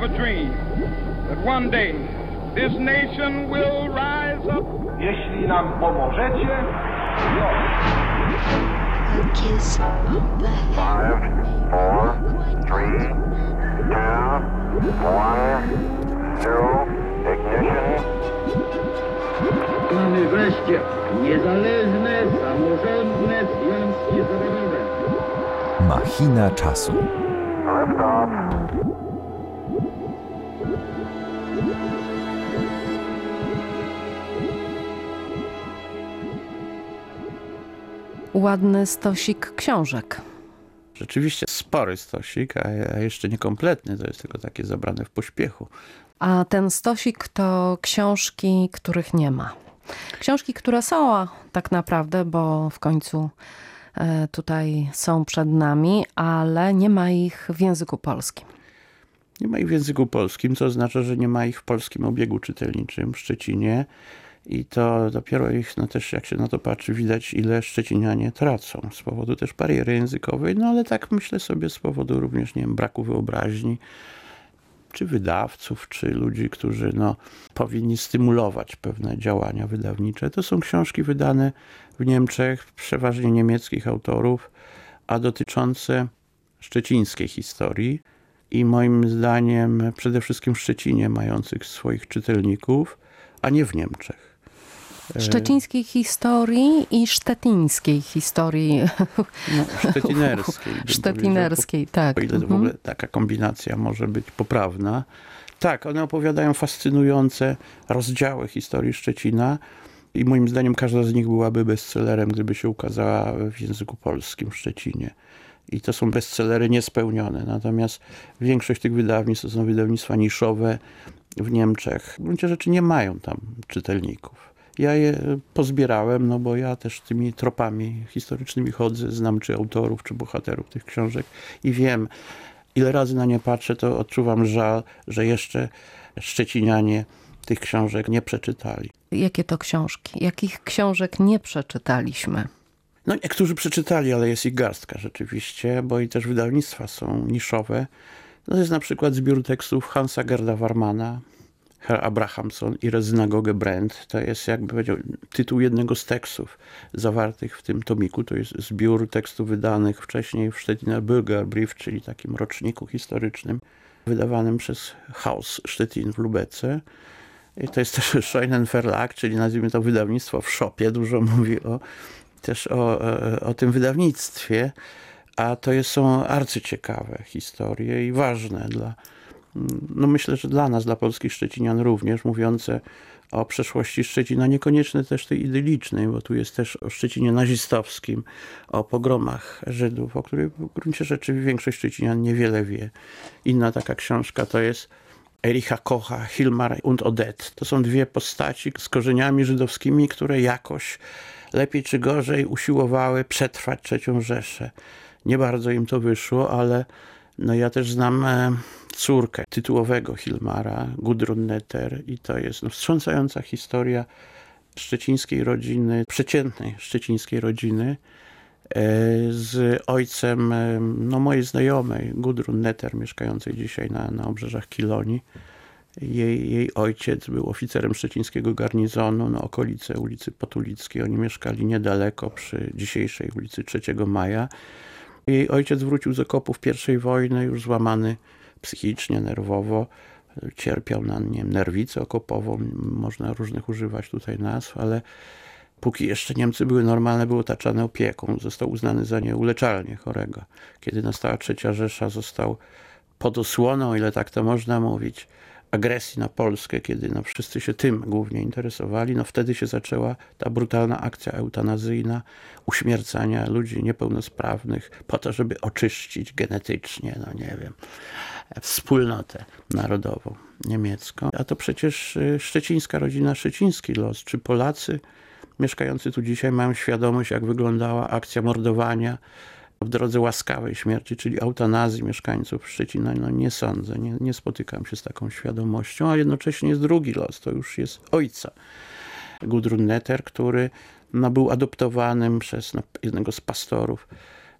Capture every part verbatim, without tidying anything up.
have a dream that one day this nation will rise up. Jeśli nam pomożecie, A kiss of the Five, four, three, two, one, zero, ignition. Mamy wreszcie niezależne, samorządne związki zawodowe. Machina czasu. Lift off. Ładny stosik książek. Rzeczywiście spory stosik, a a jeszcze niekompletny, to jest tylko takie zabrane w pośpiechu. A ten stosik to książki, których nie ma. Książki, które są a tak naprawdę, bo w końcu e, tutaj są przed nami, ale nie ma ich w języku polskim. Nie ma ich w języku polskim, co oznacza, że nie ma ich w polskim obiegu czytelniczym w Szczecinie. I to dopiero ich, no też jak się na to patrzy, widać, ile szczecinianie tracą. Z powodu też bariery językowej, no ale tak myślę sobie z powodu również, nie wiem, braku wyobraźni, czy wydawców, czy ludzi, którzy no, powinni stymulować pewne działania wydawnicze. To są książki wydane w Niemczech, przeważnie niemieckich autorów, a dotyczące szczecińskiej historii i moim zdaniem przede wszystkim w Szczecinie mających swoich czytelników, a nie w Niemczech. Szczecińskiej historii i sztetińskiej historii. No, szczecinerskiej. bym Sztetinerskiej, tak. O ile Mhm. w ogóle taka kombinacja może być poprawna. Tak, one opowiadają fascynujące rozdziały historii Szczecina i moim zdaniem każda z nich byłaby bestsellerem, gdyby się ukazała w języku polskim w Szczecinie. I to są bestsellery niespełnione. Natomiast większość tych wydawnictw to są wydawnictwa niszowe w Niemczech. W gruncie rzeczy nie mają tam czytelników. Ja je pozbierałem, no bo ja też tymi tropami historycznymi chodzę, znam czy autorów, czy bohaterów tych książek i wiem, ile razy na nie patrzę, to odczuwam żal, że jeszcze szczecinianie tych książek nie przeczytali. Jakie to książki? Jakich książek nie przeczytaliśmy? No niektórzy przeczytali, ale jest ich garstka rzeczywiście, bo i też wydawnictwa są niszowe. No to jest na przykład zbiór tekstów Hansa Gerda Warmana, Herr Abrahamson i Synagoge Brand. To jest, jakby powiedział, tytuł jednego z tekstów zawartych w tym tomiku. To jest zbiór tekstów wydanych wcześniej w Stettiner Bürgerbrief, czyli takim roczniku historycznym, wydawanym przez Haus Stettin w Lubece. I to jest też Scheinen Verlag, czyli nazwijmy to wydawnictwo w szopie. Dużo mówi o, też o, o tym wydawnictwie. A to jest, są arcyciekawe historie i ważne dla, no myślę, że dla nas, dla polskich Szczecinian również, mówiące o przeszłości Szczecina, niekoniecznie też tej idylicznej, bo tu jest też o Szczecinie nazistowskim, o pogromach Żydów, o których w gruncie rzeczy większość Szczecinian niewiele wie. Inna taka książka to jest Ericha Kocha, Hilmar und Odette. To są dwie postaci z korzeniami żydowskimi, które jakoś lepiej czy gorzej usiłowały przetrwać trzecią Rzeszę. Nie bardzo im to wyszło, ale no ja też znam e, córkę tytułowego Hilmara, Gudrun Netter, i to jest no, wstrząsająca historia szczecińskiej rodziny, przeciętnej szczecińskiej rodziny e, z ojcem e, no, mojej znajomej, Gudrun Netter, mieszkającej dzisiaj na, na obrzeżach Kilonii. Jej, jej ojciec był oficerem szczecińskiego garnizonu na okolice ulicy Potulickiej. Oni mieszkali niedaleko przy dzisiejszej ulicy trzeciego Maja. Jej ojciec wrócił z okopów pierwszej wojny, już złamany psychicznie, nerwowo. Cierpiał na, nie wiem, nerwicę okopową. Można różnych używać tutaj nazw, ale póki jeszcze Niemcy były normalne, był otaczany opieką. Został uznany za nieuleczalnie chorego. Kiedy nastała trzecia Rzesza, został pod osłoną, o ile tak to można mówić, agresji na Polskę, kiedy no, wszyscy się tym głównie interesowali, no wtedy się zaczęła ta brutalna akcja eutanazyjna, uśmiercania ludzi niepełnosprawnych po to, żeby oczyścić genetycznie, no nie wiem, wspólnotę narodową niemiecką. A to przecież szczecińska rodzina, szczeciński los, czy Polacy mieszkający tu dzisiaj mają świadomość, jak wyglądała akcja mordowania w drodze łaskawej śmierci, czyli eutanazji mieszkańców Szczecina. No nie sądzę, nie, nie spotykam się z taką świadomością, a jednocześnie jest drugi los, to już jest ojca Gudrun Netter, który no, był adoptowanym przez no, jednego z pastorów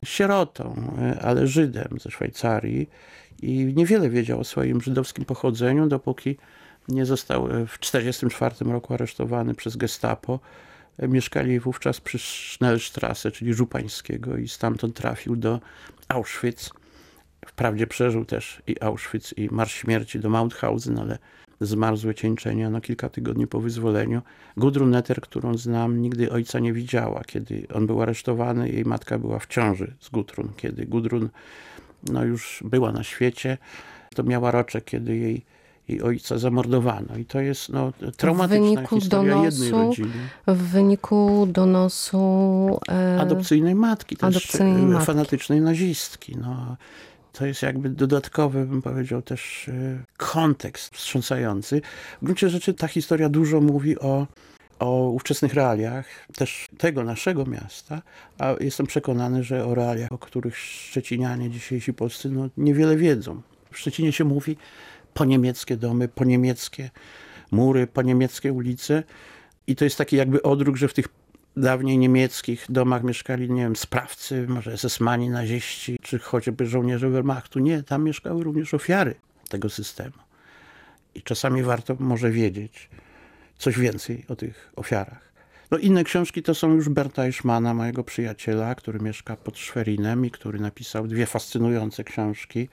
sierotą, ale Żydem ze Szwajcarii i niewiele wiedział o swoim żydowskim pochodzeniu, dopóki nie został w tysiąc dziewięćset czterdziestym czwartym roku aresztowany przez Gestapo. Mieszkali wówczas przy Schnellstrasse, czyli Żupańskiego, i stamtąd trafił do Auschwitz. Wprawdzie przeżył też i Auschwitz, i Marsz Śmierci do Mauthausen, ale zmarł z wycieńczenia no, kilka tygodni po wyzwoleniu. Gudrun Netter, którą znam, nigdy ojca nie widziała. Kiedy on był aresztowany, jej matka była w ciąży z Gudrun. Kiedy Gudrun no, już była na świecie, to miała roczek, kiedy jej, jej ojca zamordowano. I to jest no, traumatyczna historia donosu, jednej rodziny. W wyniku donosu e... adopcyjnej matki, też adopcyjnej matki. fanatycznej nazistki. No. To jest jakby dodatkowy, bym powiedział, też kontekst wstrząsający. W gruncie rzeczy ta historia dużo mówi o, o ówczesnych realiach, też tego naszego miasta, a jestem przekonany, że o realiach, o których szczecinianie dzisiejsi polscy no, niewiele wiedzą. W Szczecinie się mówi po niemieckie domy, po niemieckie mury, po niemieckie ulice i to jest taki jakby odruch, że w tych dawniej niemieckich domach mieszkali, nie wiem, sprawcy, może esesmani, naziści, czy chociażby żołnierze Wehrmachtu. Nie, tam mieszkały również ofiary tego systemu. I czasami warto może wiedzieć coś więcej o tych ofiarach. No inne książki to są już Berta Eichmana, mojego przyjaciela, który mieszka pod Schwerinem i który napisał dwie fascynujące książki.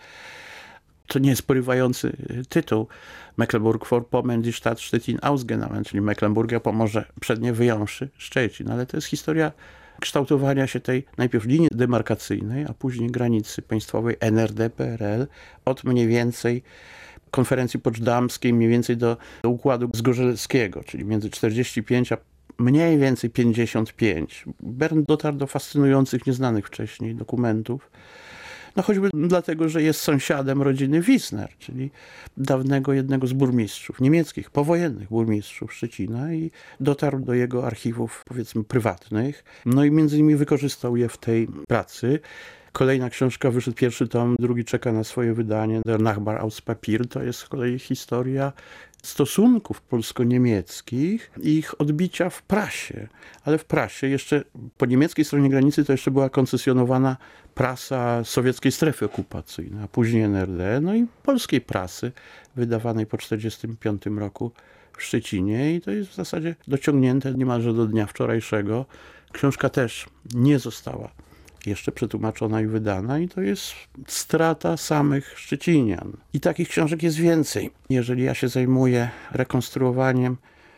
To nie jest porywający tytuł. Mecklenburg-Vorpommern, die Stadt Stettin ausgenommen, czyli Mecklenburgia, Pomorze Przednie wyjąwszy Szczecin. Ale to jest historia kształtowania się tej najpierw linii demarkacyjnej, a później granicy państwowej N R D P R L od mniej więcej konferencji poczdamskiej, mniej więcej do, do układu zgorzelskiego, czyli między czterdzieści pięć a mniej więcej pięćdziesiąt pięć. Bern dotarł do fascynujących, nieznanych wcześniej dokumentów. No choćby dlatego, że jest sąsiadem rodziny Wisner, czyli dawnego jednego z burmistrzów, niemieckich, powojennych burmistrzów Szczecina i dotarł do jego archiwów, powiedzmy, prywatnych. No i między innymi wykorzystał je w tej pracy. Kolejna książka, wyszedł pierwszy tom, drugi czeka na swoje wydanie, Der Nachbar aus Papier. To jest z kolei historia stosunków polsko-niemieckich i ich odbicia w prasie. Ale w prasie jeszcze po niemieckiej stronie granicy to jeszcze była koncesjonowana prasa sowieckiej strefy okupacyjnej, a później N R D, no i polskiej prasy wydawanej po tysiąc dziewięćset czterdziestym piątym roku w Szczecinie i to jest w zasadzie dociągnięte niemalże do dnia wczorajszego. Książka też nie została jeszcze przetłumaczona i wydana i to jest strata samych Szczecinian. I takich książek jest więcej. Jeżeli ja się zajmuję rekonstruowaniem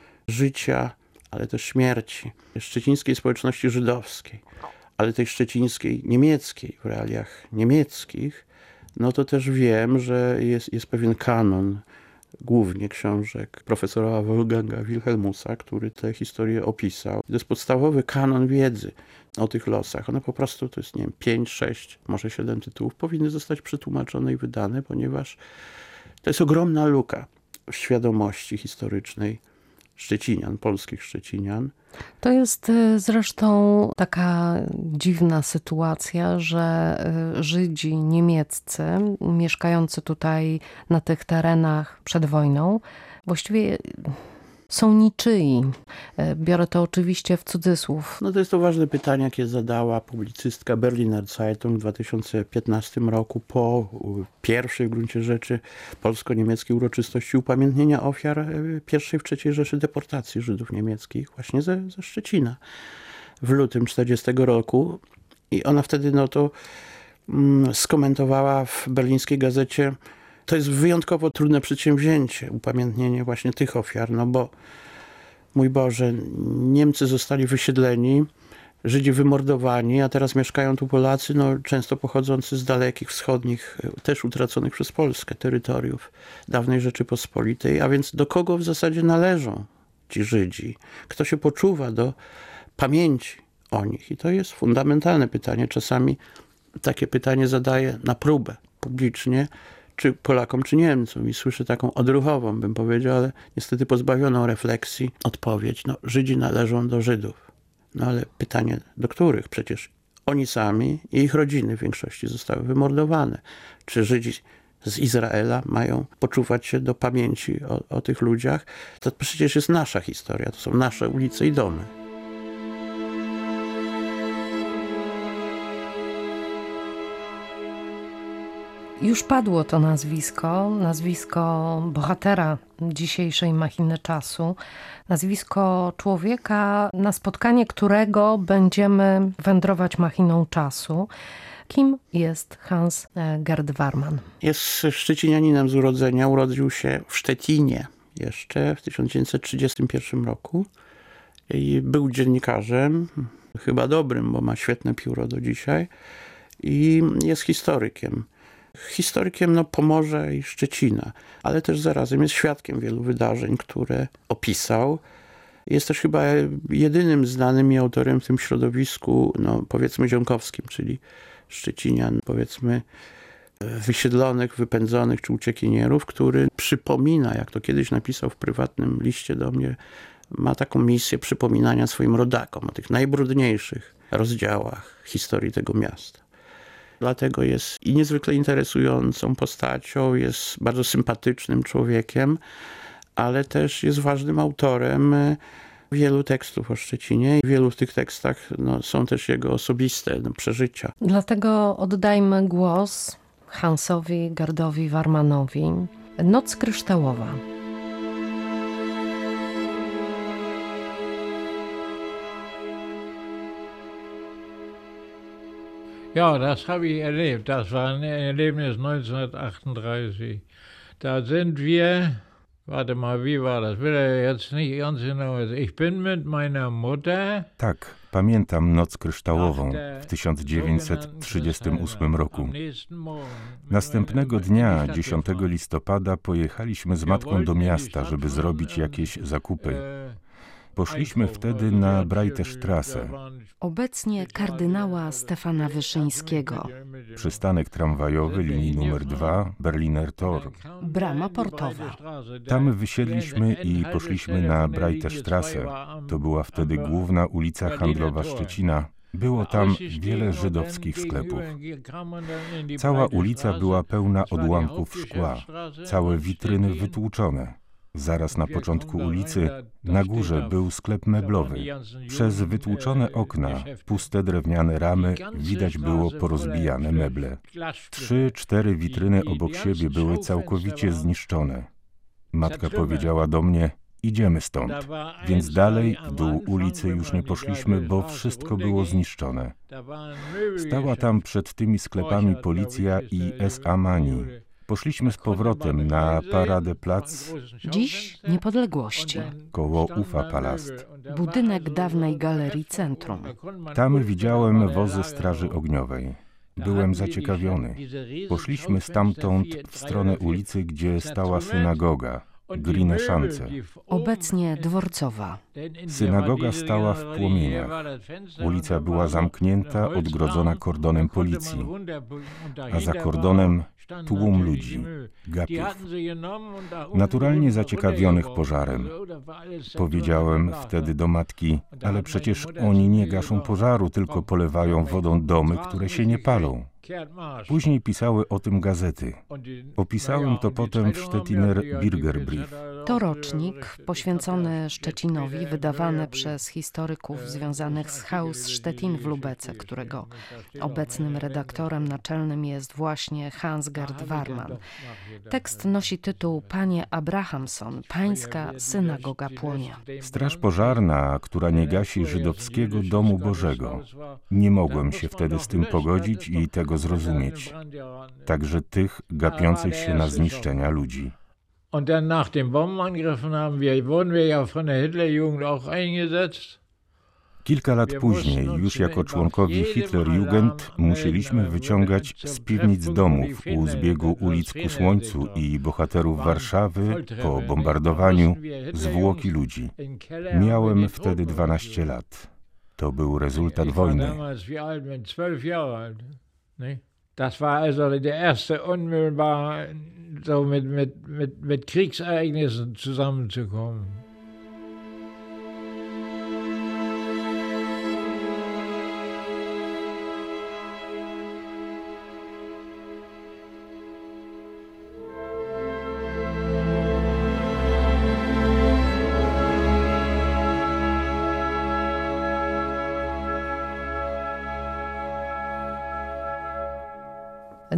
życia, ale też śmierci szczecińskiej społeczności żydowskiej, ale tej szczecińskiej niemieckiej, w realiach niemieckich, no to też wiem, że jest, jest pewien kanon, głównie książek profesora Wolfganga Wilhelmusa, który tę historię opisał. To jest podstawowy kanon wiedzy o tych losach. One po prostu, to jest, nie wiem, pięć, sześć, może siedem tytułów, powinny zostać przetłumaczone i wydane, ponieważ to jest ogromna luka w świadomości historycznej Szczecinian, polskich Szczecinian. To jest zresztą taka dziwna sytuacja, że Żydzi niemieccy mieszkający tutaj na tych terenach przed wojną właściwie są niczyi. Biorę to oczywiście w cudzysłów. No to jest to ważne pytanie, jakie zadała publicystka Berliner Zeitung w dwa tysiące piętnastym roku po pierwszej w gruncie rzeczy polsko-niemieckiej uroczystości upamiętnienia ofiar pierwszej w trzeciej Rzeszy deportacji Żydów niemieckich właśnie ze, ze Szczecina w lutym czterdziestego roku. I ona wtedy no to mm, skomentowała w berlińskiej gazecie: to jest wyjątkowo trudne przedsięwzięcie, upamiętnienie właśnie tych ofiar, no bo mój Boże, Niemcy zostali wysiedleni, Żydzi wymordowani, a teraz mieszkają tu Polacy, no często pochodzący z dalekich, wschodnich, też utraconych przez Polskę terytoriów dawnej Rzeczypospolitej, a więc do kogo w zasadzie należą ci Żydzi? Kto się poczuwa do pamięci o nich? I to jest fundamentalne pytanie. Czasami takie pytanie zadaję na próbę publicznie, czy Polakom, czy Niemcom. I słyszę taką odruchową, bym powiedział, ale niestety pozbawioną refleksji odpowiedź. No, Żydzi należą do Żydów. No ale pytanie, do których? Przecież oni sami i ich rodziny w większości zostały wymordowane. Czy Żydzi z Izraela mają poczuwać się do pamięci o, o tych ludziach? To przecież jest nasza historia, to są nasze ulice i domy. Już padło to nazwisko, nazwisko bohatera dzisiejszej Machiny Czasu, nazwisko człowieka, na spotkanie którego będziemy wędrować machiną czasu. Kim jest Hans Gerd Warman? Jest szczecinianinem z urodzenia, urodził się w Szczecinie jeszcze w tysiąc dziewięćset trzydziestym pierwszym roku i był dziennikarzem, chyba dobrym, bo ma świetne pióro do dzisiaj i jest historykiem. Historykiem no, Pomorza i Szczecina, ale też zarazem jest świadkiem wielu wydarzeń, które opisał. Jest też chyba jedynym znanym i autorem w tym środowisku, no, powiedzmy zionkowskim, czyli Szczecinian, powiedzmy wysiedlonych, wypędzonych czy uciekinierów, który przypomina, jak to kiedyś napisał w prywatnym liście do mnie, ma taką misję przypominania swoim rodakom o tych najbrudniejszych rozdziałach historii tego miasta. Dlatego jest i niezwykle interesującą postacią, jest bardzo sympatycznym człowiekiem, ale też jest ważnym autorem wielu tekstów o Szczecinie i w wielu z tych tekstach no, są też jego osobiste no, przeżycia. Dlatego oddajmy głos Hansowi Gerdowi Warmanowi. Noc kryształowa. Ja, das habe ich erlebt. Das war ein Erlebnis neunzehnhundertachtunddreißig. Da sind wir, warte mal, wie war das? Will er jetzt nicht ganz genau. Ich bin mit meiner Mutter. Tak, pamiętam Noc kryształową w tysiąc dziewięćset trzydziestym ósmym roku. Następnego dnia, dziesiątego listopada, pojechaliśmy z matką do miasta, żeby zrobić jakieś zakupy. Poszliśmy wtedy na Breitestrasse. Obecnie kardynała Stefana Wyszyńskiego. Przystanek tramwajowy linii numer dwa, Berliner Tor. Brama portowa. Tam wysiedliśmy i poszliśmy na Breitestrasse. To była wtedy główna ulica handlowa Szczecina. Było tam wiele żydowskich sklepów. Cała ulica była pełna odłamków szkła. Całe witryny wytłuczone. Zaraz na początku ulicy, na górze, był sklep meblowy. Przez wytłuczone okna, puste drewniane ramy, widać było porozbijane meble. Trzy, cztery witryny obok siebie były całkowicie zniszczone. Matka powiedziała do mnie: idziemy stąd. Więc dalej w dół ulicy już nie poszliśmy, bo wszystko było zniszczone. Stała tam przed tymi sklepami policja i S A Mani. Poszliśmy z powrotem na Paradeplatz, Dziś Niepodległości. koło Ufa Palast. Budynek dawnej galerii Centrum. Tam widziałem wozy Straży Ogniowej. Byłem zaciekawiony. Poszliśmy stamtąd w stronę ulicy, gdzie stała synagoga, Grine Schanze. Obecnie dworcowa. Synagoga stała w płomieniach. Ulica była zamknięta, odgrodzona kordonem policji, a za kordonem tłum ludzi, gapiów, naturalnie zaciekawionych pożarem. Powiedziałem wtedy do matki: ale przecież oni nie gaszą pożaru, tylko polewają wodą domy, które się nie palą. Później pisały o tym gazety. Opisałem to potem w Stettiner Bürgerbrief. To rocznik poświęcony Szczecinowi, wydawany przez historyków związanych z Haus Stettin w Lubece, którego obecnym redaktorem naczelnym jest właśnie Hans Gerd Warman. Tekst nosi tytuł Panie Abrahamson, pańska synagoga płonie. Straż pożarna, która nie gasi żydowskiego domu Bożego. Nie mogłem się wtedy z tym pogodzić i tego zrozumieć. Także tych gapiących się na zniszczenia ludzi. Und dann nach den Bombenangriffen haben wir, wurden wir ja von der Hitlerjugend auch eingesetzt. Kilka lat później, już jako członkowie Hitlerjugend, musieliśmy wyciągać z piwnic domów u zbiegu ulic ku Słońcu i bohaterów Warszawy po bombardowaniu zwłoki ludzi. Miałem wtedy dwanaście lat. To był rezultat wojny. Das war also der erste unmittelbar so mit, mit, mit, mit Kriegsereignissen zusammenzukommen.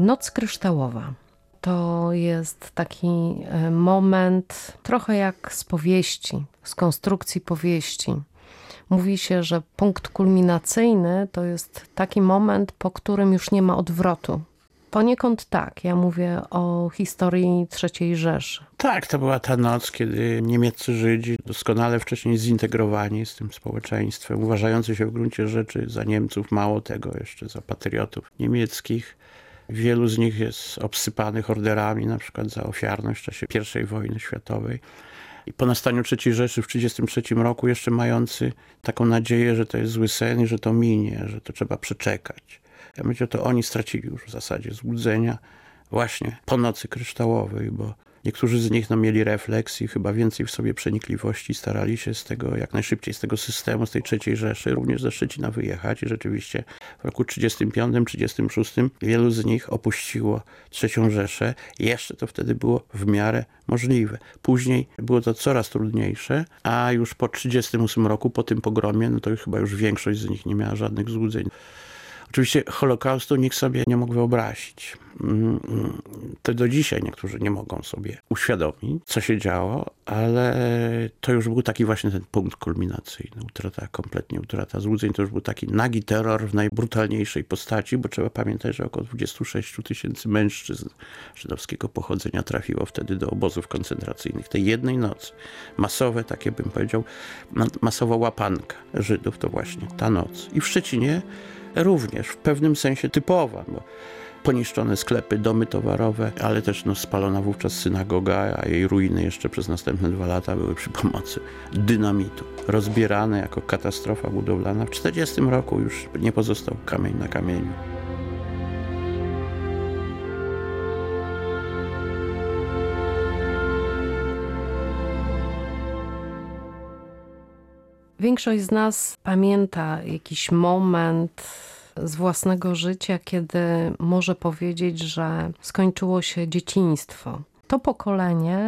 Noc kryształowa. To jest taki moment trochę jak z powieści, z konstrukcji powieści. Mówi się, że punkt kulminacyjny to jest taki moment, po którym już nie ma odwrotu. Poniekąd tak, ja mówię o historii trzeciej Rzeszy. Tak, to była ta noc, kiedy niemieccy Żydzi, doskonale wcześniej zintegrowani z tym społeczeństwem, uważający się w gruncie rzeczy za Niemców, mało tego jeszcze za patriotów niemieckich. Wielu z nich jest obsypanych orderami, na przykład za ofiarność w czasie pierwszej wojny światowej. I po nastaniu trzeciej Rzeszy w tysiąc dziewięćset trzydziestym trzecim roku jeszcze mający taką nadzieję, że to jest zły sen i że to minie, że to trzeba przeczekać. Ja myślę, to oni stracili już w zasadzie złudzenia właśnie po nocy kryształowej, bo niektórzy z nich no, mieli refleks i chyba więcej w sobie przenikliwości, starali się z tego jak najszybciej, z tego systemu, z tej trzeciej Rzeszy, również ze Szczecina wyjechać i rzeczywiście w roku trzydziestym piątym trzydziestym szóstym wielu z nich opuściło trzecią Rzeszę. Jeszcze to wtedy było w miarę możliwe. Później było to coraz trudniejsze, a już po trzydziestym ósmym roku, po tym pogromie, no to już chyba już większość z nich nie miała żadnych złudzeń. Oczywiście Holokaustu nikt sobie nie mógł wyobrazić. To do dzisiaj niektórzy nie mogą sobie uświadomić, co się działo, ale to już był taki właśnie ten punkt kulminacyjny. Utrata, kompletnie utrata złudzeń. To już był taki nagi terror w najbrutalniejszej postaci, bo trzeba pamiętać, że około dwadzieścia sześć tysięcy mężczyzn żydowskiego pochodzenia trafiło wtedy do obozów koncentracyjnych. Tej jednej nocy. Masowe, takie bym powiedział, masowa łapanka Żydów to właśnie ta noc. I w Szczecinie również w pewnym sensie typowa, bo poniszczone sklepy, domy towarowe, ale też no, spalona wówczas synagoga, a jej ruiny jeszcze przez następne dwa lata były przy pomocy dynamitu. Rozbierane jako katastrofa budowlana. W czterdziestym roku już nie pozostał kamień na kamieniu. Większość z nas pamięta jakiś moment z własnego życia, kiedy może powiedzieć, że skończyło się dzieciństwo. To pokolenie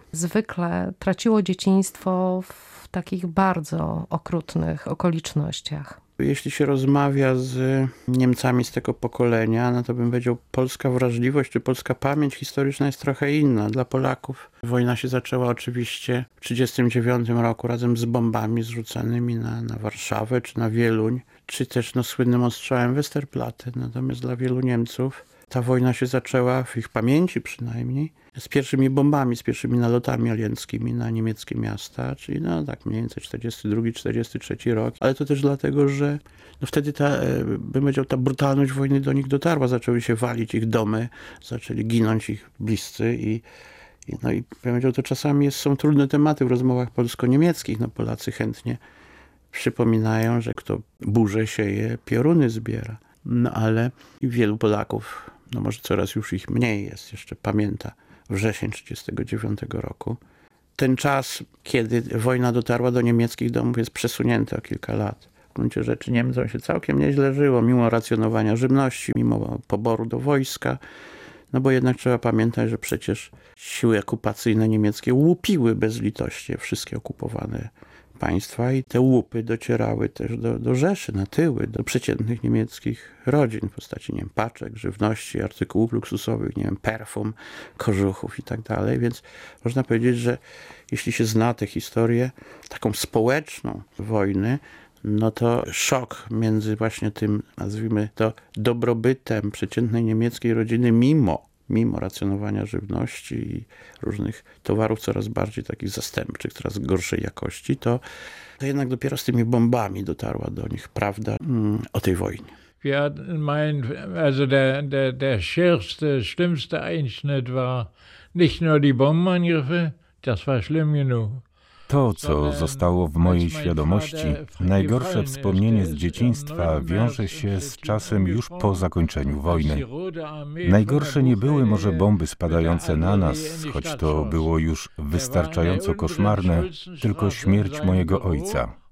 zwykle traciło dzieciństwo w takich bardzo okrutnych okolicznościach. Jeśli się rozmawia z Niemcami z tego pokolenia, no to bym powiedział, polska wrażliwość czy polska pamięć historyczna jest trochę inna. Dla Polaków wojna się zaczęła oczywiście w tysiąc dziewięćset trzydziestym dziewiątym roku razem z bombami zrzucanymi na, na Warszawę czy na Wieluń, czy też no, słynnym ostrzałem Westerplatte. Natomiast dla wielu Niemców ta wojna się zaczęła, w ich pamięci przynajmniej, z pierwszymi bombami, z pierwszymi nalotami alianckimi na niemieckie miasta, czyli no tak mniej więcej czterdziesty drugi czterdziesty trzeci rok, ale to też dlatego, że no wtedy ta, bym powiedział, ta brutalność wojny do nich dotarła, zaczęły się walić ich domy, zaczęli ginąć ich bliscy i, i no i bym powiedział, to czasami jest, są trudne tematy w rozmowach polsko-niemieckich, no Polacy chętnie przypominają, że kto burzę sieje, pioruny zbiera, no ale wielu Polaków, no może coraz już ich mniej jest, jeszcze pamięta wrzesień trzydziestego dziewiątego roku. Ten czas, kiedy wojna dotarła do niemieckich domów, jest przesunięty o kilka lat. W gruncie rzeczy Niemcom się całkiem nieźle żyło, mimo racjonowania żywności, mimo poboru do wojska. No bo jednak trzeba pamiętać, że przecież siły okupacyjne niemieckie łupiły bez litości wszystkie okupowane państwa i te łupy docierały też do, do Rzeszy, na tyły, do przeciętnych niemieckich rodzin w postaci, nie wiem, paczek, żywności, artykułów luksusowych, nie wiem, perfum, kożuchów i tak dalej. Więc można powiedzieć, że jeśli się zna tę historię taką społeczną wojny, no to szok między właśnie tym, nazwijmy to, dobrobytem przeciętnej niemieckiej rodziny mimo mimo racjonowania żywności i różnych towarów coraz bardziej takich zastępczych, coraz gorszej jakości, to, to jednak dopiero z tymi bombami dotarła do nich prawda mm, o tej wojnie. Wir meinen, also der, der, der schärfste, schlimmste Einschnitt war nicht nur die Bombenangriffe, das war schlimm genug. To, co zostało w mojej świadomości, najgorsze wspomnienie z dzieciństwa wiąże się z czasem już po zakończeniu wojny. Najgorsze nie były może bomby spadające na nas, choć to było już wystarczająco koszmarne, tylko śmierć mojego ojca.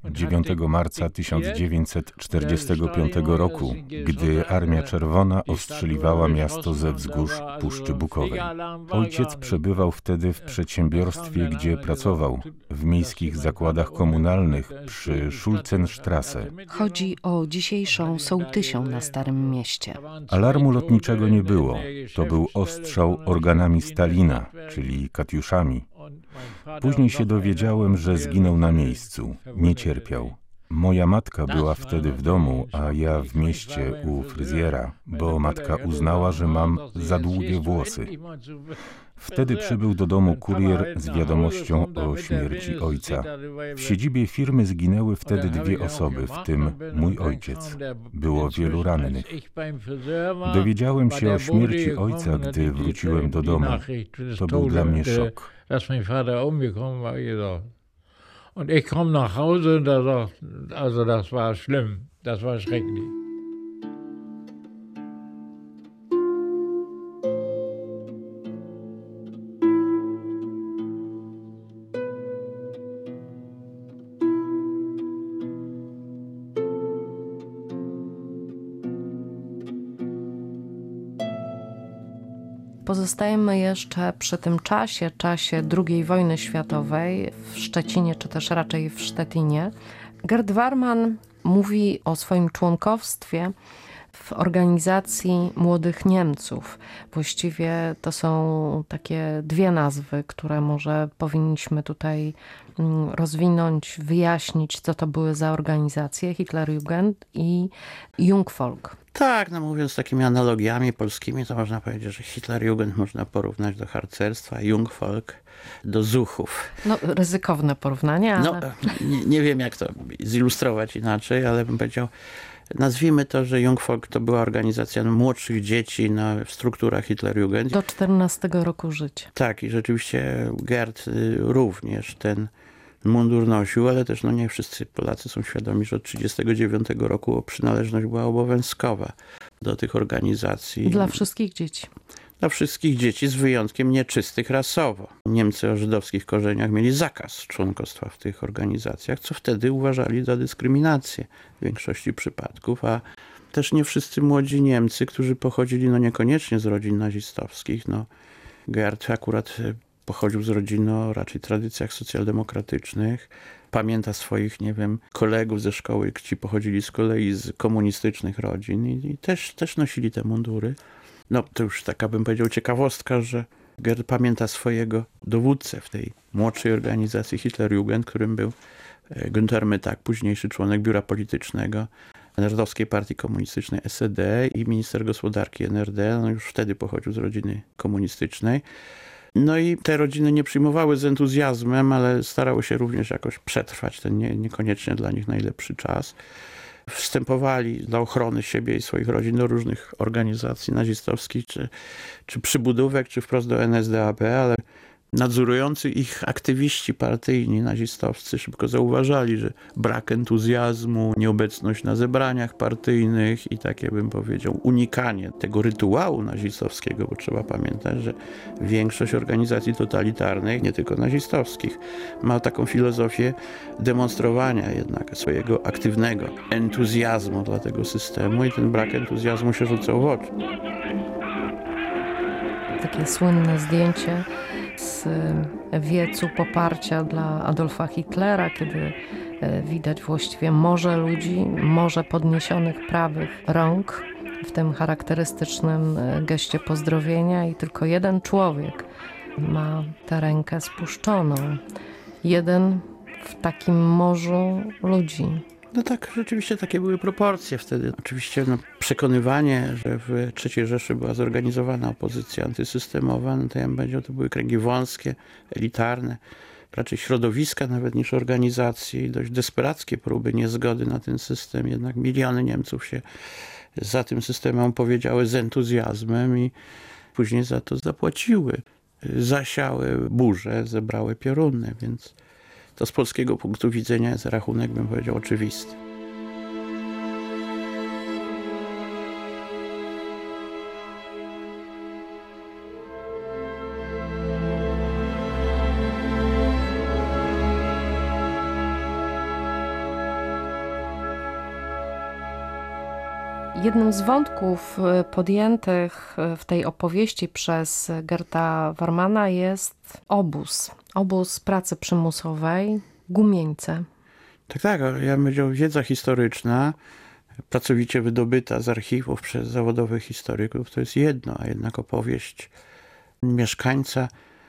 dziewiątego marca tysiąc dziewięćset czterdziestego piątego roku, gdy Armia Czerwona ostrzeliwała miasto ze wzgórz Puszczy Bukowej. Ojciec przebywał wtedy w przedsiębiorstwie, gdzie pracował, w miejskich zakładach komunalnych przy Schulzenstrasse. Chodzi o dzisiejszą Sołtysią na Starym Mieście. Alarmu lotniczego nie było. To był ostrzał organami Stalina, czyli katiuszami. Później się dowiedziałem, że zginął na miejscu. Nie cierpiał. Moja matka była wtedy w domu, a ja w mieście u fryzjera, bo matka uznała, że mam za długie włosy. Wtedy przybył do domu kurier z wiadomością o śmierci ojca. W siedzibie firmy zginęły wtedy dwie osoby, w tym mój ojciec. Było wielu rannych. Dowiedziałem się o śmierci ojca, gdy wróciłem do domu. To był dla mnie szok. Und ich komme nach Hause und da sagt, also das war schlimm, das war schrecklich. Pozostajemy jeszcze przy tym czasie, czasie drugiej wojny światowej w Szczecinie, czy też raczej w Sztetinie. Gerd Warman mówi o swoim członkowstwie w organizacji Młodych Niemców. Właściwie to są takie dwie nazwy, które może powinniśmy tutaj rozwinąć, wyjaśnić, co to były za organizacje, Hitlerjugend i Jungvolk. Tak, no mówiąc takimi analogiami polskimi, to można powiedzieć, że Hitlerjugend można porównać do harcerstwa, Jungvolk do zuchów. No, ryzykowne porównanie, ale... No, nie, nie wiem, jak to zilustrować inaczej, ale bym powiedział, nazwijmy to, że Jungvolk to była organizacja młodszych dzieci na, w strukturach Hitlerjugend. Do czternastego roku życia. Tak, i rzeczywiście Gerd również ten mundur nosił, ale też no nie wszyscy Polacy są świadomi, że od trzydziestego dziewiątego roku przynależność była obowiązkowa do tych organizacji. Dla wszystkich dzieci. Dla wszystkich dzieci, z wyjątkiem nieczystych rasowo. Niemcy o żydowskich korzeniach mieli zakaz członkostwa w tych organizacjach, co wtedy uważali za dyskryminację w większości przypadków, a też nie wszyscy młodzi Niemcy, którzy pochodzili no niekoniecznie z rodzin nazistowskich. No, Gerd akurat pochodził z rodziny o raczej tradycjach socjaldemokratycznych. Pamięta swoich, nie wiem, kolegów ze szkoły, ci pochodzili z kolei z komunistycznych rodzin i, i też, też nosili te mundury. No to już taka, bym powiedział, ciekawostka, że Gerd pamięta swojego dowódcę w tej młodszej organizacji Hitlerjugend, którym był Günter Mytak, późniejszy członek biura politycznego Narodowskiej Partii Komunistycznej S E D i minister gospodarki N R D. No już wtedy pochodził z rodziny komunistycznej. No i te rodziny nie przyjmowały z entuzjazmem, ale starały się również jakoś przetrwać ten nie, niekoniecznie dla nich najlepszy czas. Wstępowali dla ochrony siebie i swoich rodzin do różnych organizacji nazistowskich, czy, czy przybudówek, czy wprost do N S D A P, ale nadzorujący ich aktywiści partyjni nazistowscy szybko zauważali, że brak entuzjazmu, nieobecność na zebraniach partyjnych i takie, bym powiedział, unikanie tego rytuału nazistowskiego, bo trzeba pamiętać, że większość organizacji totalitarnych, nie tylko nazistowskich, ma taką filozofię demonstrowania jednak swojego aktywnego entuzjazmu dla tego systemu i ten brak entuzjazmu się rzucał w oczy. Takie słynne zdjęcie z wiecu poparcia dla Adolfa Hitlera, kiedy widać właściwie morze ludzi, morze podniesionych prawych rąk w tym charakterystycznym geście pozdrowienia i tylko jeden człowiek ma tę rękę spuszczoną. Jeden w takim morzu ludzi. No tak, rzeczywiście takie były proporcje wtedy. Oczywiście no, przekonywanie, że w trzeciej Rzeszy była zorganizowana opozycja antysystemowa, no to ja bym powiedział, to były kręgi wąskie, elitarne, raczej środowiska nawet niż organizacje i dość desperackie próby niezgody na ten system. Jednak miliony Niemców się za tym systemem opowiedziały z entuzjazmem i później za to zapłaciły. Zasiały burze, zebrały pioruny, więc to z polskiego punktu widzenia jest rachunek, bym powiedział, oczywisty. Jednym z wątków podjętych w tej opowieści przez Gerta Warmana jest obóz. Obóz pracy przymusowej, Gumieńce. Tak, tak, ja bym powiedział, wiedza historyczna, pracowicie wydobyta z archiwów przez zawodowych historyków, to jest jedno, a jednak opowieść mieszkańca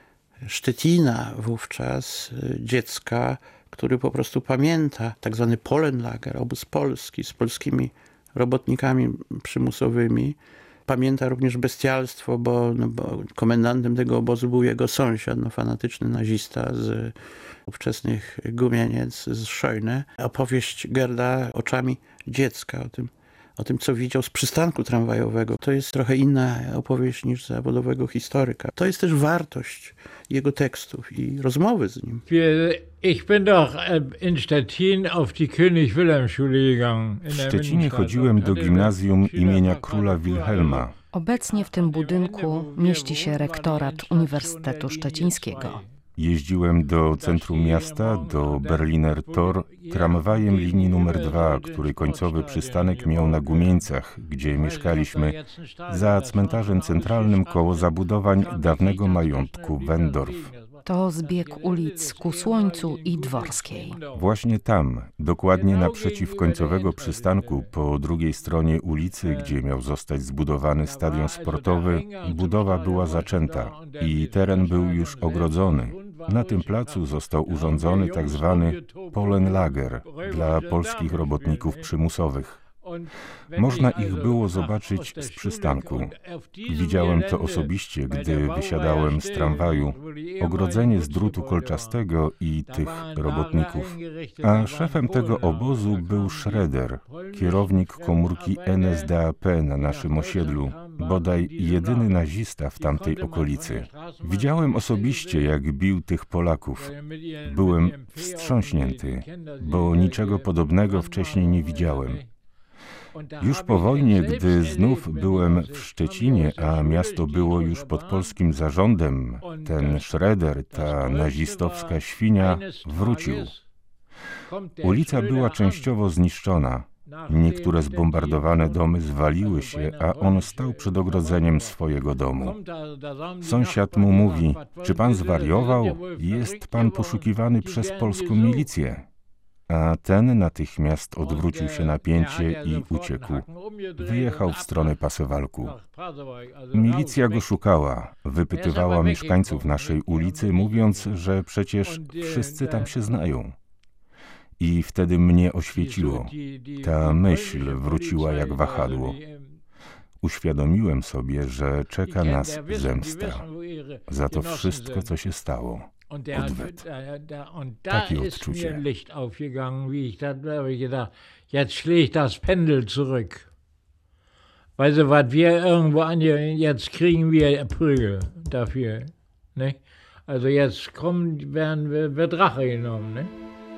Szczecina wówczas, dziecka, który po prostu pamięta tak zwany Polenlager, obóz polski z polskimi robotnikami przymusowymi. Pamięta również bestialstwo, bo, no, bo komendantem tego obozu był jego sąsiad, no, fanatyczny nazista z ówczesnych Gumieniec, z Szojny. Opowieść Gerda oczami dziecka o tym, o tym, co widział z przystanku tramwajowego. To jest trochę inna opowieść niż zawodowego historyka. To jest też wartość jego tekstów i rozmowy z nim. Ich bin doch in Stettin auf die König Wilhelm Schule gegangen. W Szczecinie chodziłem do gimnazjum imienia króla Wilhelma. Obecnie w tym budynku mieści się rektorat Uniwersytetu Szczecińskiego. Jeździłem do centrum miasta, do Berliner Tor, tramwajem linii numer dwa, który końcowy przystanek miał na Gumieńcach, gdzie mieszkaliśmy, za cmentarzem centralnym koło zabudowań dawnego majątku Wendorf. To zbieg ulic Ku Słońcu i Dworskiej. Właśnie tam, dokładnie naprzeciw końcowego przystanku, po drugiej stronie ulicy, gdzie miał zostać zbudowany stadion sportowy, budowa była zaczęta i teren był już ogrodzony. Na tym placu został urządzony tak zwany Polenlager dla polskich robotników przymusowych. Można ich było zobaczyć z przystanku. Widziałem to osobiście, gdy wysiadałem z tramwaju. Ogrodzenie z drutu kolczastego i tych robotników. A szefem tego obozu był Schroeder, kierownik komórki N S D A P na naszym osiedlu, bodaj jedyny nazista w tamtej okolicy. Widziałem osobiście, jak bił tych Polaków. Byłem wstrząśnięty, bo niczego podobnego wcześniej nie widziałem. Już po wojnie, gdy znów byłem w Szczecinie, a miasto było już pod polskim zarządem, ten Schroeder, ta nazistowska świnia, wrócił. Ulica była częściowo zniszczona. Niektóre zbombardowane domy zwaliły się, a on stał przed ogrodzeniem swojego domu. Sąsiad mu mówi: czy pan zwariował? Jest pan poszukiwany przez polską milicję. A ten natychmiast odwrócił się na pięcie i uciekł. Wyjechał w stronę Pasewalku. Milicja go szukała, wypytywała mieszkańców naszej ulicy, mówiąc, że przecież wszyscy tam się znają. I wtedy mnie oświeciło. Ta myśl wróciła jak wahadło. Uświadomiłem sobie, że czeka nas zemsta za to wszystko, co się stało. Odwet. Takie odczucie. Jetzt schlägt das Pendel zurück. Weißt du, was wir irgendwo an, jetzt kriegen wir Prügel dafür. Ne? Also jetzt kommen, werden wir, wird Rache genommen. Ne?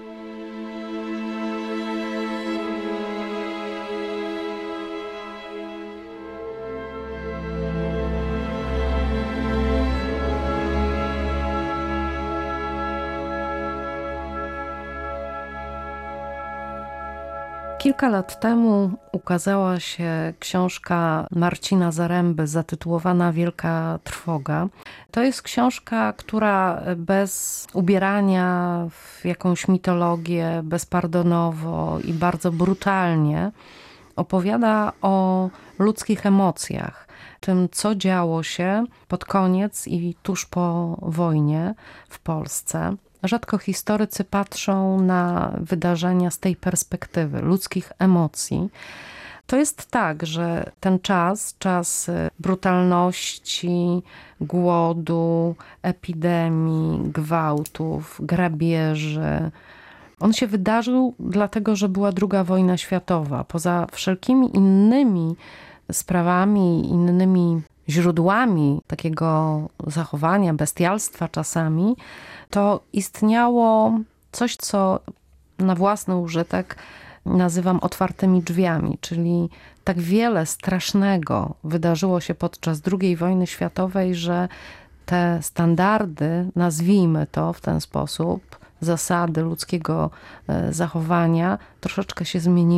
Kilka lat temu ukazała się książka Marcina Zaręby zatytułowana Wielka Trwoga. To jest książka, która bez ubierania w jakąś mitologię, bezpardonowo i bardzo brutalnie opowiada o ludzkich emocjach, tym, co działo się pod koniec i tuż po wojnie w Polsce. Rzadko historycy patrzą na wydarzenia z tej perspektywy ludzkich emocji. To jest tak, że ten czas, czas brutalności, głodu, epidemii, gwałtów, grabieży, on się wydarzył dlatego, że była druga wojna światowa. Poza wszelkimi innymi sprawami, innymi źródłami takiego zachowania, bestialstwa czasami, to istniało coś, co na własny użytek nazywam otwartymi drzwiami, czyli tak wiele strasznego wydarzyło się podczas drugiej wojny światowej, że te standardy, nazwijmy to w ten sposób, zasady ludzkiego zachowania troszeczkę się zmieniły.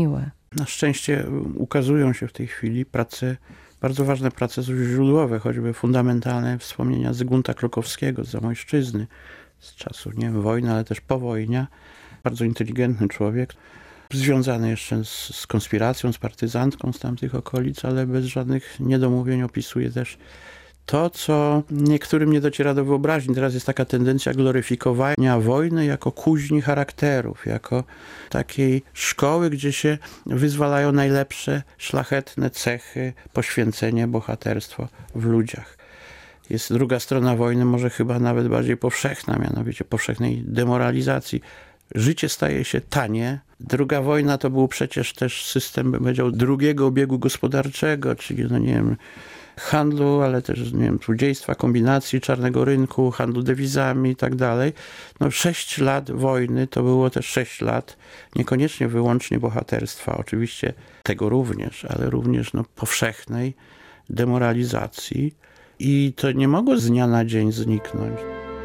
Na szczęście ukazują się w tej chwili prace, bardzo ważne prace źródłowe, choćby fundamentalne wspomnienia Zygmunta Krokowskiego z Zamojszczyzny, z czasów, nie wiem, wojny, ale też powojnia. Bardzo inteligentny człowiek, związany jeszcze z, z konspiracją, z partyzantką z tamtych okolic, ale bez żadnych niedomówień opisuje też to, co niektórym nie dociera do wyobraźni. Teraz jest taka tendencja gloryfikowania wojny jako kuźni charakterów, jako takiej szkoły, gdzie się wyzwalają najlepsze, szlachetne cechy, poświęcenie, bohaterstwo w ludziach. Jest druga strona wojny, może chyba nawet bardziej powszechna, mianowicie powszechnej demoralizacji. Życie staje się tanie. Druga wojna to był przecież też system, bym powiedział, drugiego obiegu gospodarczego, czyli, no nie wiem, handlu, ale też, nie wiem, złodziejstwa, kombinacji, czarnego rynku, handlu dewizami i tak dalej. No sześć lat wojny to było też sześć lat niekoniecznie wyłącznie bohaterstwa, oczywiście tego również, ale również no, powszechnej demoralizacji i to nie mogło z dnia na dzień zniknąć.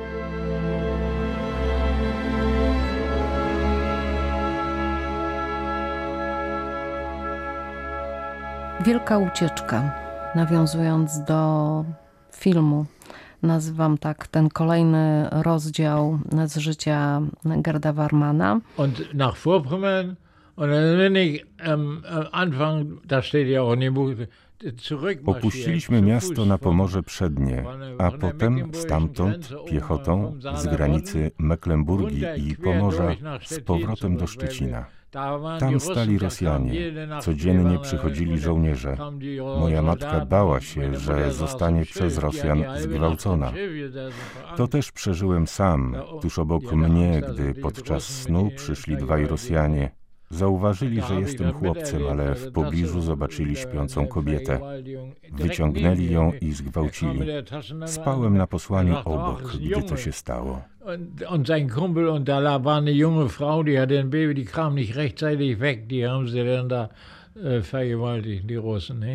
Wielka ucieczka, nawiązując do filmu, nazywam tak ten kolejny rozdział z życia Gerda Warmana. Und nach Vorpommern, und dann bin ich am Anfang, da steht ja auch in dem Buch, Opuściliśmy miasto na Pomorze Przednie, a potem stamtąd piechotą z granicy Mecklenburgii i Pomorza z powrotem do Szczecina. Tam stali Rosjanie, codziennie przychodzili żołnierze. Moja matka bała się, że zostanie przez Rosjan zgwałcona. To też przeżyłem sam, tuż obok mnie, gdy podczas snu przyszli dwaj Rosjanie. Zauważyli, że jestem chłopcem, ale w pobliżu zobaczyli śpiącą kobietę. Wyciągnęli ją i zgwałcili. Spałem na posłaniu obok, gdy to się stało. Und sein Kumpel, und da war eine junge Frau, die hatte ein Baby, die kam nicht rechtzeitig weg, die haben sie dann da äh, vergewaltigt, die Russen. Ne?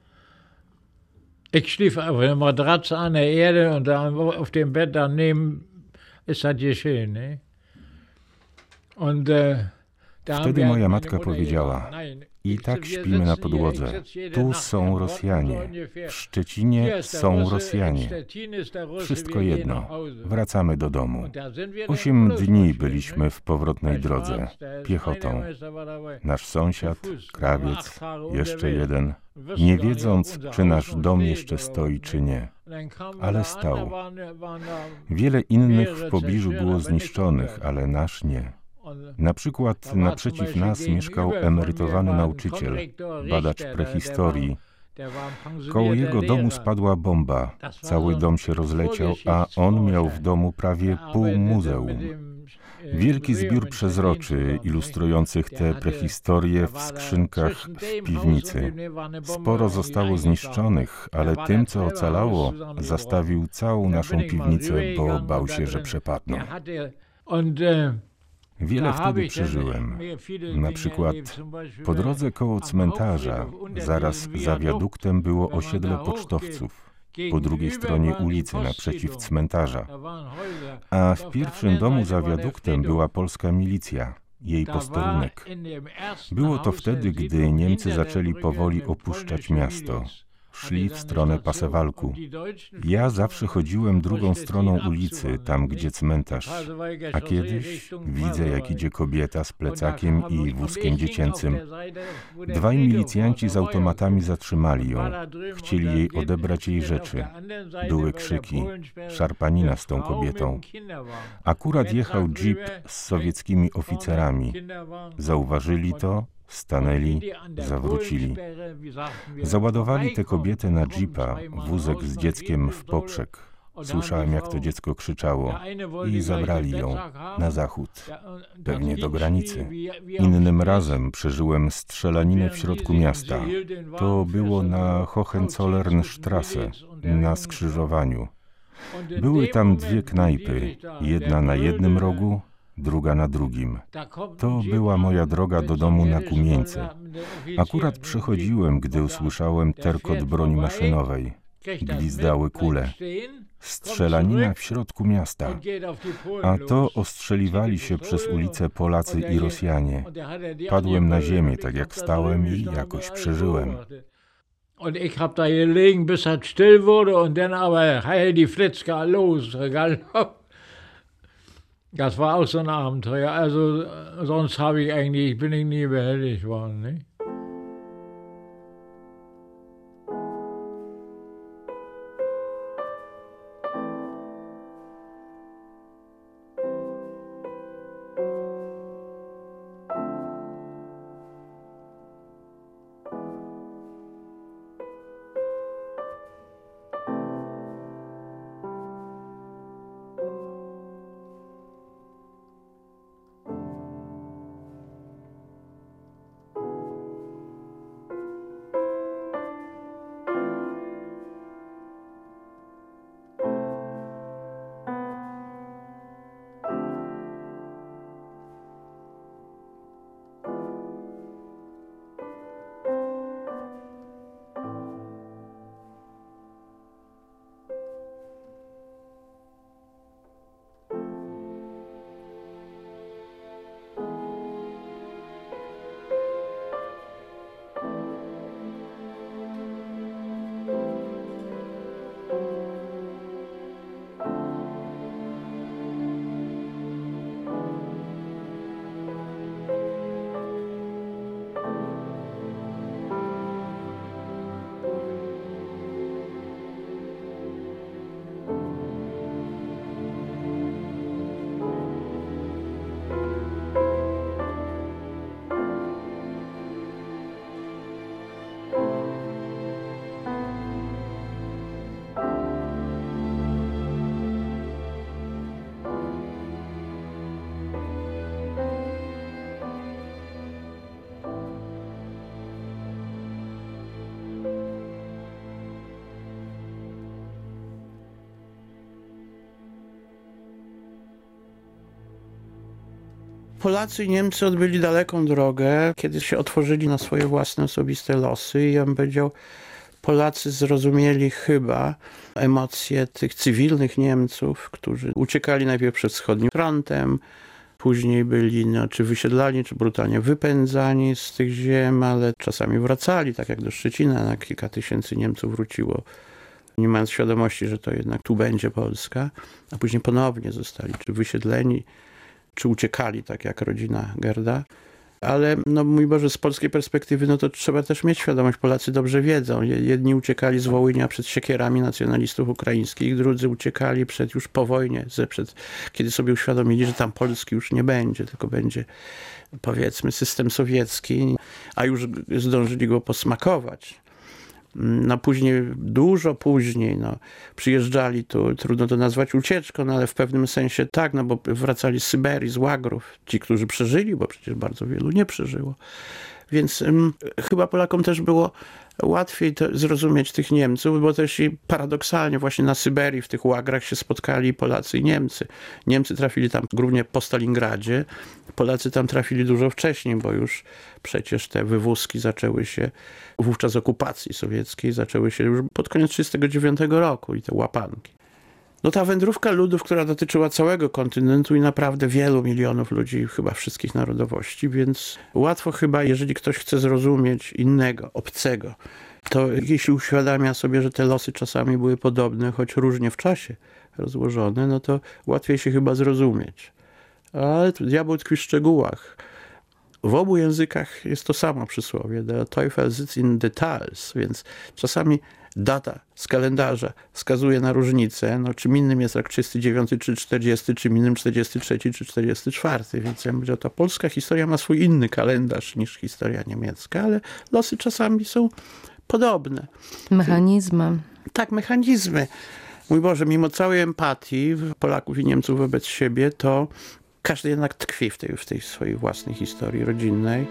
Ich schlief auf einer Matratze an der Erde und da auf dem Bett daneben ist das geschehen. Ne? Und äh, Wtedy moja matka powiedziała, i tak śpimy na podłodze. Tu są Rosjanie. W Szczecinie są Rosjanie. Wszystko jedno. Wracamy do domu. Osiem dni byliśmy w powrotnej drodze, piechotą. Nasz sąsiad, krawiec, jeszcze jeden, nie wiedząc, czy nasz dom jeszcze stoi, czy nie. Ale stał. Wiele innych w pobliżu było zniszczonych, ale nasz nie. Na przykład naprzeciw nas mieszkał emerytowany nauczyciel, badacz prehistorii. Koło jego domu spadła bomba. Cały dom się rozleciał, a on miał w domu prawie pół muzeum. Wielki zbiór przezroczy ilustrujących tę prehistorię w skrzynkach w piwnicy. Sporo zostało zniszczonych, ale tym, co ocalało, zastawił całą naszą piwnicę, bo bał się, że przepadną. Wiele wtedy przeżyłem. Na przykład po drodze koło cmentarza, zaraz za wiaduktem, było osiedle pocztowców. Po drugiej stronie ulicy, naprzeciw cmentarza. A w pierwszym domu za wiaduktem była polska milicja, jej posterunek. Było to wtedy, gdy Niemcy zaczęli powoli opuszczać miasto. Szli w stronę Pasewalku. Ja zawsze chodziłem drugą stroną ulicy, tam gdzie cmentarz. A kiedyś widzę, jak idzie kobieta z plecakiem i wózkiem dziecięcym. Dwaj milicjanci z automatami zatrzymali ją. Chcieli jej odebrać jej rzeczy. Były krzyki, szarpanina z tą kobietą. Akurat jechał dżip z sowieckimi oficerami. Zauważyli to, stanęli, zawrócili. Załadowali tę kobietę na dżipa, wózek z dzieckiem w poprzek. Słyszałem, jak to dziecko krzyczało i zabrali ją na zachód, pewnie do granicy. Innym razem przeżyłem strzelaninę w środku miasta. To było na Hohenzollernstraße, na skrzyżowaniu. Były tam dwie knajpy, jedna na jednym rogu, druga na drugim. To była moja droga do domu na Kumieńce. Akurat przechodziłem, gdy usłyszałem terkot broni maszynowej. gwizdały kule. Strzelanina w środku miasta, a to ostrzeliwali się przez ulicę Polacy i Rosjanie. Padłem na ziemię, tak jak stałem i jakoś przeżyłem. Und ich hab da gelegen, bis es still wurde und dann aber heil die Flitzka los. Das war auch so ein Abenteuer. Also sonst habe ich eigentlich, bin ich nie behelligt worden. Ne? Polacy i Niemcy odbyli daleką drogę, kiedy się otworzyli na swoje własne osobiste losy i ja bym powiedział, Polacy zrozumieli chyba emocje tych cywilnych Niemców, którzy uciekali najpierw przed wschodnim frontem, później byli no, czy wysiedlani, czy brutalnie wypędzani z tych ziem, ale czasami wracali, tak jak do Szczecina, na kilka tysięcy Niemców wróciło, nie mając świadomości, że to jednak tu będzie Polska, a później ponownie zostali czy wysiedleni, czy uciekali, tak jak rodzina Gerda. Ale no mój Boże, z polskiej perspektywy, no to trzeba też mieć świadomość, Polacy dobrze wiedzą. Jedni uciekali z Wołynia przed siekierami nacjonalistów ukraińskich, drudzy uciekali przed już po wojnie, przed, kiedy sobie uświadomili, że tam Polski już nie będzie, tylko będzie, powiedzmy, system sowiecki, a już zdążyli go posmakować. No później, dużo później, no, przyjeżdżali tu, trudno to nazwać ucieczką, no ale w pewnym sensie tak, no bo wracali z Syberii, z łagrów, ci, którzy przeżyli, bo przecież bardzo wielu nie przeżyło. Więc um, chyba Polakom też było łatwiej to zrozumieć tych Niemców, bo też i paradoksalnie właśnie na Syberii, w tych łagrach się spotkali Polacy i Niemcy. Niemcy trafili tam głównie po Stalingradzie, Polacy tam trafili dużo wcześniej, bo już przecież te wywózki zaczęły się wówczas okupacji sowieckiej, zaczęły się już pod koniec tysiąc dziewięćset trzydziestego dziewiątego roku i te łapanki. No ta wędrówka ludów, która dotyczyła całego kontynentu i naprawdę wielu milionów ludzi, chyba wszystkich narodowości, więc łatwo chyba, jeżeli ktoś chce zrozumieć innego, obcego, to jeśli uświadamia sobie, że te losy czasami były podobne, choć różnie w czasie rozłożone, no to łatwiej się chyba zrozumieć. Ale diabeł tkwi w szczegółach. W obu językach jest to samo przysłowie. Der Teufel sitzt in Details, więc czasami data z kalendarza wskazuje na różnicę, no czym innym jest rok trzydziesty dziewiąty czy czterdziesty, czym innym czterdziesty trzeci czy czterdziesty czwarty, więc ja mówię, że ta polska historia ma swój inny kalendarz niż historia niemiecka, ale losy czasami są podobne. Mechanizmy. Tak, mechanizmy. Mój Boże, mimo całej empatii Polaków i Niemców wobec siebie, to każdy jednak tkwi w tej, w tej swojej własnej historii rodzinnej.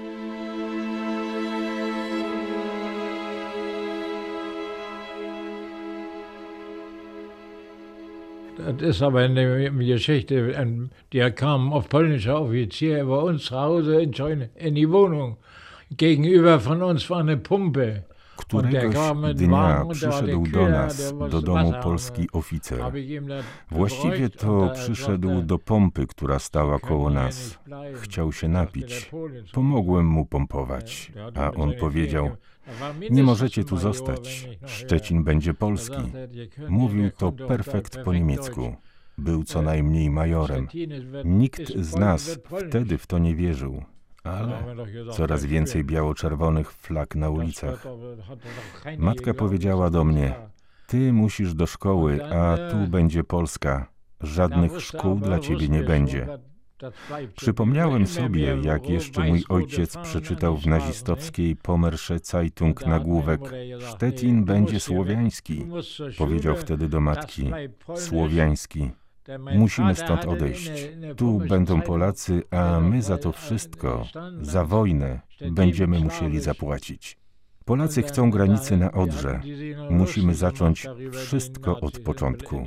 Das ist aber eine Geschichte, der kam auf polnischer Offizier bei uns zu Hause in, in die Wohnung. Gegenüber von uns war eine Pumpe. Któregoś dnia przyszedł do nas, do domu polski oficer. Właściwie to przyszedł do pompy, która stała koło nas. Chciał się napić. Pomogłem mu pompować, a on powiedział: nie możecie tu zostać, Szczecin będzie polski. Mówił to perfekt po niemiecku. Był co najmniej majorem. Nikt z nas wtedy w to nie wierzył. Ale coraz więcej biało-czerwonych flag na ulicach. Matka powiedziała do mnie: ty musisz do szkoły, a tu będzie Polska. Żadnych szkół dla ciebie nie będzie. Przypomniałem sobie, jak jeszcze mój ojciec przeczytał w nazistowskiej Pommersche Zeitung nagłówek: Szczecin będzie słowiański. Powiedział wtedy do matki: słowiański. Musimy stąd odejść. Tu będą Polacy, a my za to wszystko, za wojnę, będziemy musieli zapłacić. Polacy chcą granicy na Odrze. Musimy zacząć wszystko od początku.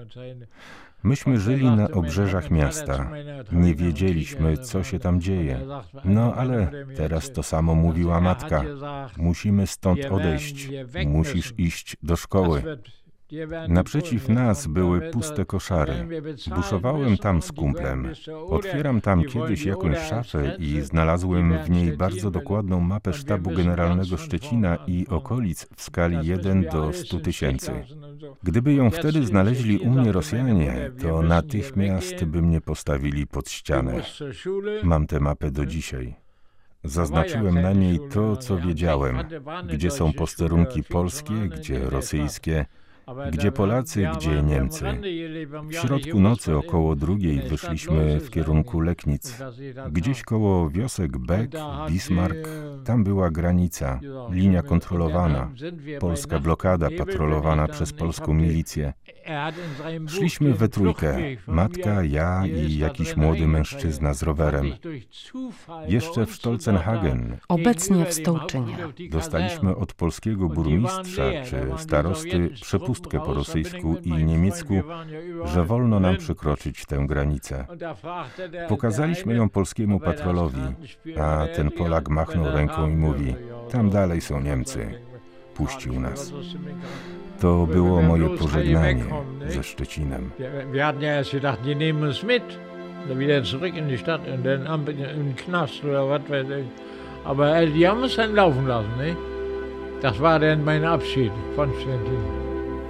Myśmy żyli na obrzeżach miasta. Nie wiedzieliśmy, co się tam dzieje. No ale teraz to samo mówiła matka. Musimy stąd odejść. Musisz iść do szkoły. Naprzeciw nas były puste koszary. Buszowałem tam z kumplem. Otwieram tam kiedyś jakąś szafę i znalazłem w niej bardzo dokładną mapę sztabu generalnego Szczecina i okolic w skali jeden do stu tysięcy. Gdyby ją wtedy znaleźli u mnie Rosjanie, to natychmiast by mnie postawili pod ścianę. Mam tę mapę do dzisiaj. Zaznaczyłem na niej to, co wiedziałem, gdzie są posterunki polskie, gdzie rosyjskie, gdzie Polacy, gdzie Niemcy. W środku nocy około drugiej wyszliśmy w kierunku Leknic. Gdzieś koło wiosek Beck, Bismarck, tam była granica, linia kontrolowana, polska blokada patrolowana przez polską milicję. Szliśmy we trójkę, matka, ja i jakiś młody mężczyzna z rowerem. Jeszcze w Stolzenhagen, obecnie w Stołczynie, dostaliśmy od polskiego burmistrza czy starosty przepustkę po rosyjsku i niemiecku, że wolno nam przekroczyć tę granicę. Pokazaliśmy ją polskiemu patrolowi, a ten Polak machnął ręką i mówi: tam dalej są Niemcy. Puścił nas. To było moje pożegnanie ze Szczecinem. Wir hatten ja erst gedacht, die nehmen uns mit, wieder zurück in die Stadt und dann in den Knast oder was weiß ich. Aber die haben uns dann laufen lassen, ne? Das war dann mein Abschied von Szczecin.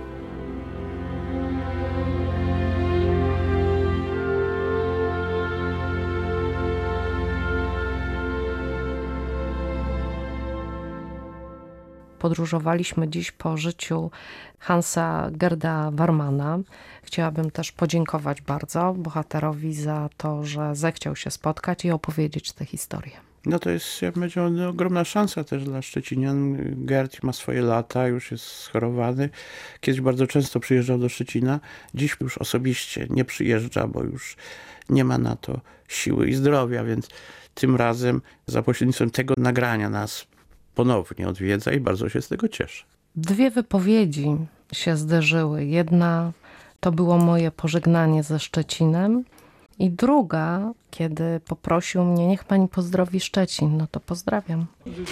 Podróżowaliśmy dziś po życiu Hansa Gerda Warmana. Chciałabym też podziękować bardzo bohaterowi za to, że zechciał się spotkać i opowiedzieć tę historię. No to jest, jak będzie, ogromna szansa też dla Szczecinian. Gerd ma swoje lata, już jest schorowany. Kiedyś bardzo często przyjeżdżał do Szczecina. Dziś już osobiście nie przyjeżdża, bo już nie ma na to siły i zdrowia, więc tym razem za pośrednictwem tego nagrania nas ponownie odwiedza i bardzo się z tego cieszę. Dwie wypowiedzi się zderzyły. Jedna to było moje pożegnanie ze Szczecinem i druga, kiedy poprosił mnie: niech pani pozdrowi Szczecin. No to pozdrawiam.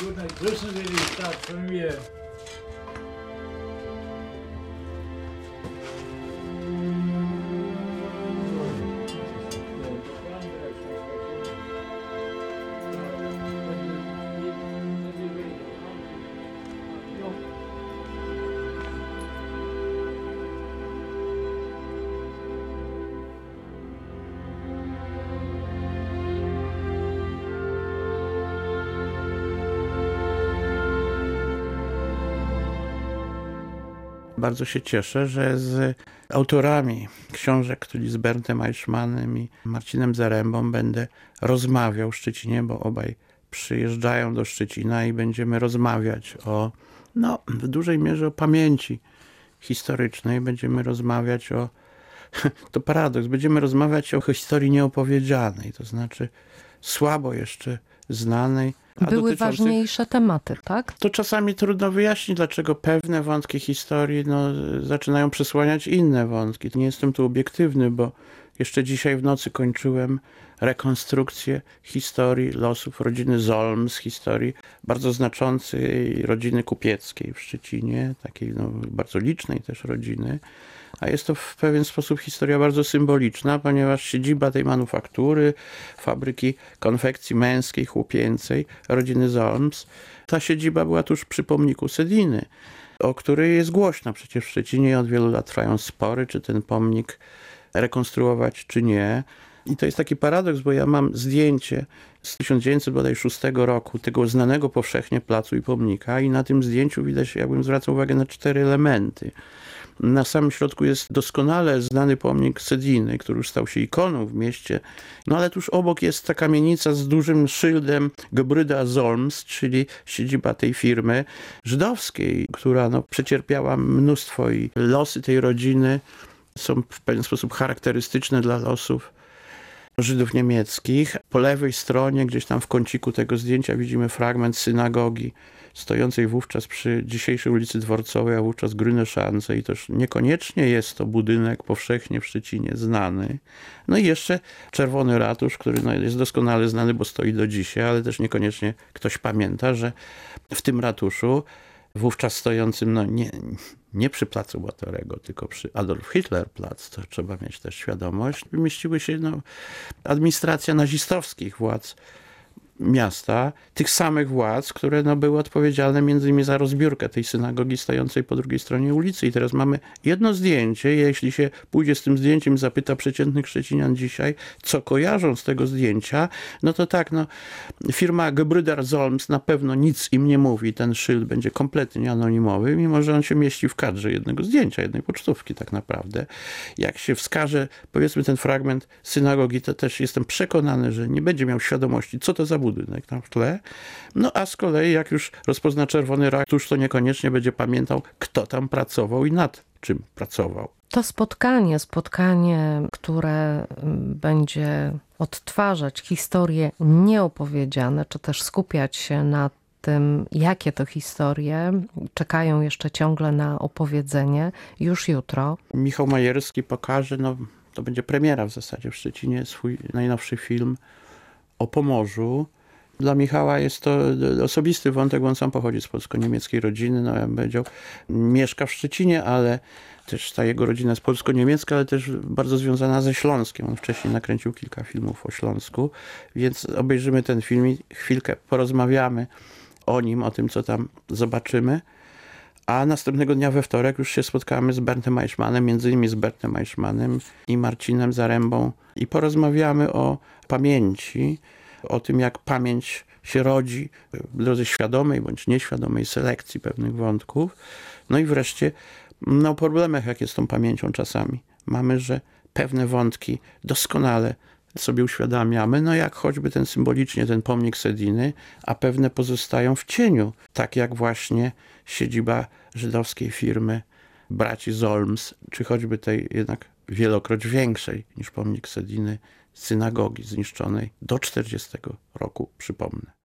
Bardzo się cieszę, że z autorami książek, czyli z Berndem Eichmannem i Marcinem Zarębą, będę rozmawiał w Szczecinie, bo obaj przyjeżdżają do Szczecina i będziemy rozmawiać o, no, w dużej mierze o pamięci historycznej. Będziemy rozmawiać o, to paradoks, będziemy rozmawiać o historii nieopowiedzianej, to znaczy słabo jeszcze znanej. Były ważniejsze tematy, tak? To czasami trudno wyjaśnić, dlaczego pewne wątki historii no, zaczynają przysłaniać inne wątki. Nie jestem tu obiektywny, bo Jeszcze dzisiaj w nocy kończyłem rekonstrukcję historii losów rodziny Solms, historii bardzo znaczącej rodziny kupieckiej w Szczecinie, takiej no, bardzo licznej też rodziny. A jest to w pewien sposób historia bardzo symboliczna, ponieważ siedziba tej manufaktury, fabryki konfekcji męskiej, chłopięcej, rodziny Solms, ta siedziba była tuż przy pomniku Sediny, o której jest głośno przecież w Szczecinie i od wielu lat trwają spory, czy ten pomnik rekonstruować, czy nie. I to jest taki paradoks, bo ja mam zdjęcie z tysiąc dziewięćset szóstego roku, tego znanego powszechnie placu i pomnika, i na tym zdjęciu widać, jakbym zwracał uwagę na cztery elementy. Na samym środku jest doskonale znany pomnik Sediny, który już stał się ikoną w mieście. No ale tuż obok jest ta kamienica z dużym szyldem Gebryda Solms, czyli siedziba tej firmy żydowskiej, która no, przecierpiała mnóstwo i losy tej rodziny są w pewien sposób charakterystyczne dla losów Żydów niemieckich. Po lewej stronie, gdzieś tam w kąciku tego zdjęcia, widzimy fragment synagogi stojącej wówczas przy dzisiejszej ulicy Dworcowej, a wówczas Grüne Schanze, i też niekoniecznie jest to budynek powszechnie w Szczecinie znany. No i jeszcze Czerwony Ratusz, który no jest doskonale znany, bo stoi do dzisiaj, ale też niekoniecznie ktoś pamięta, że w tym ratuszu, wówczas stojącym no nie, nie przy placu Batorego, tylko przy Adolf Hitler Platz, to trzeba mieć też świadomość, mieściły się no, administracja nazistowskich władz miasta, tych samych władz, które no, były odpowiedzialne między innymi za rozbiórkę tej synagogi stojącej po drugiej stronie ulicy. I teraz mamy jedno zdjęcie. Jeśli się pójdzie z tym zdjęciem i zapyta przeciętnych szczecinian dzisiaj, co kojarzą z tego zdjęcia, no to tak, no, firma Gebryder Solms na pewno nic im nie mówi. Ten szyld będzie kompletnie anonimowy, mimo że on się mieści w kadrze jednego zdjęcia, jednej pocztówki tak naprawdę. Jak się wskaże, powiedzmy, ten fragment synagogi, to też jestem przekonany, że nie będzie miał świadomości, co to za budynek tam w tle. No a z kolei jak już rozpozna Czerwony Ratusz, to niekoniecznie będzie pamiętał, kto tam pracował i nad czym pracował. To spotkanie, spotkanie, które będzie odtwarzać historie nieopowiedziane, czy też skupiać się na tym, jakie to historie czekają jeszcze ciągle na opowiedzenie, już jutro. Michał Majerski pokaże, no to będzie premiera w zasadzie w Szczecinie, swój najnowszy film o Pomorzu. Dla Michała jest to osobisty wątek, bo on sam pochodzi z polsko-niemieckiej rodziny, no ja bym powiedział, mieszka w Szczecinie, ale też ta jego rodzina jest polsko-niemiecka, ale też bardzo związana ze Śląskiem. On wcześniej nakręcił kilka filmów o Śląsku, więc obejrzymy ten film i chwilkę porozmawiamy o nim, o tym, co tam zobaczymy. A następnego dnia we wtorek już się spotkamy z Berntem Eichmannem, między innymi z Bertem Eichmannem i Marcinem Zarębą, i porozmawiamy o pamięci, o tym, jak pamięć się rodzi w drodze świadomej bądź nieświadomej selekcji pewnych wątków. No i wreszcie no, o problemach, jakie z tą pamięcią czasami mamy, że pewne wątki doskonale sobie uświadamiamy, no jak choćby ten symbolicznie ten pomnik Sediny, a pewne pozostają w cieniu, tak jak właśnie siedziba żydowskiej firmy braci Solms, czy choćby tej jednak wielokroć większej niż pomnik Sediny synagogi zniszczonej do czterdziestego roku, przypomnę.